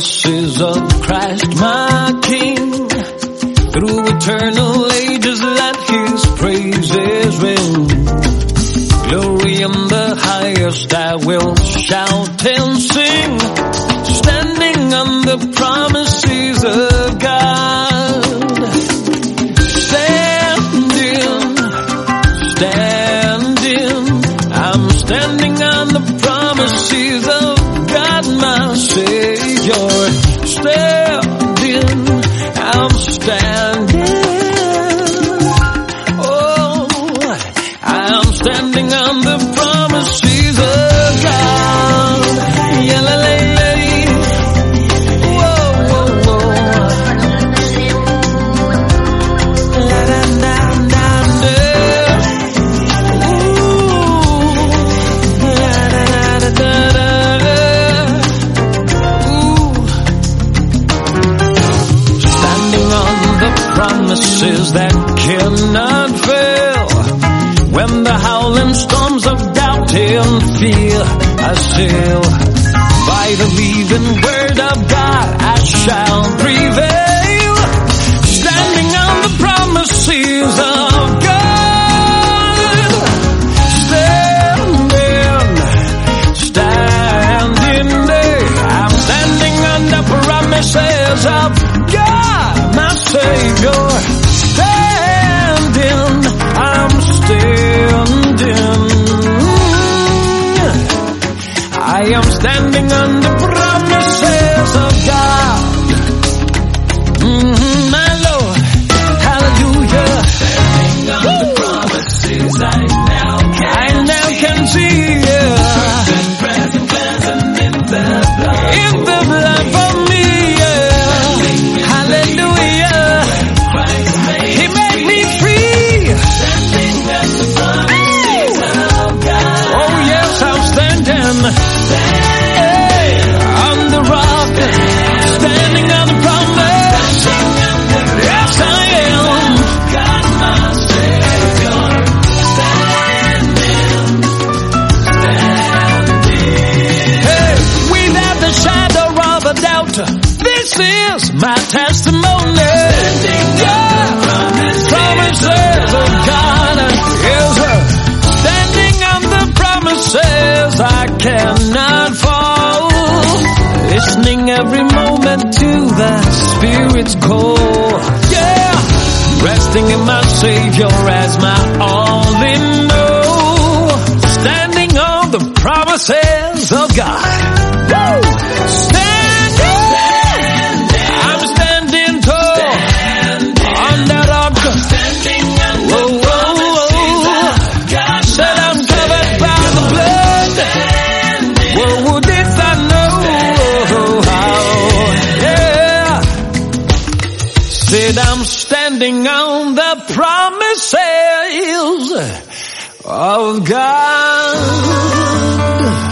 promises of Christ my King. Through eternal ages let His praises ring. Glory in the highest I will shout and sing, standing on the promises of God. I'm standing on the promises of God my Savior. I'm standing. Oh, I'm standing on the promises of God. Whoa, whoa, whoa. La, da, da, da, da. Ooh. La, da, da, da, da, da. Ooh. Standing on the promises that cannot fail. When the howling storms of doubt and fear assail, by the living word of God I shall prevail. Standing on the promises of God. Standing there. I'm standing on the promises of God, my Savior. I'm standing. I am standing on the promises of God. My Lord, hallelujah. Standing on the promises I now can see. Present in the blood for me. Hallelujah. He made me free. Oh yes, I'm standing. On the rock, standing on the promise. Yes, I am. God, my Savior. Hey, without the shadow of a doubt, this is my testimony. Promises of God. Yes, sir. Standing on the promises I cannot fall. Listening every moment to the Spirit's call. Yeah. Resting in my Savior as my all in all. Standing on the promises of God. Woo! I'm standing tall. On that rock. Whoa, whoa, whoa. Said I'm covered by the blood. Whoa, did I know how? Yeah. Said I'm standing on the promises of God.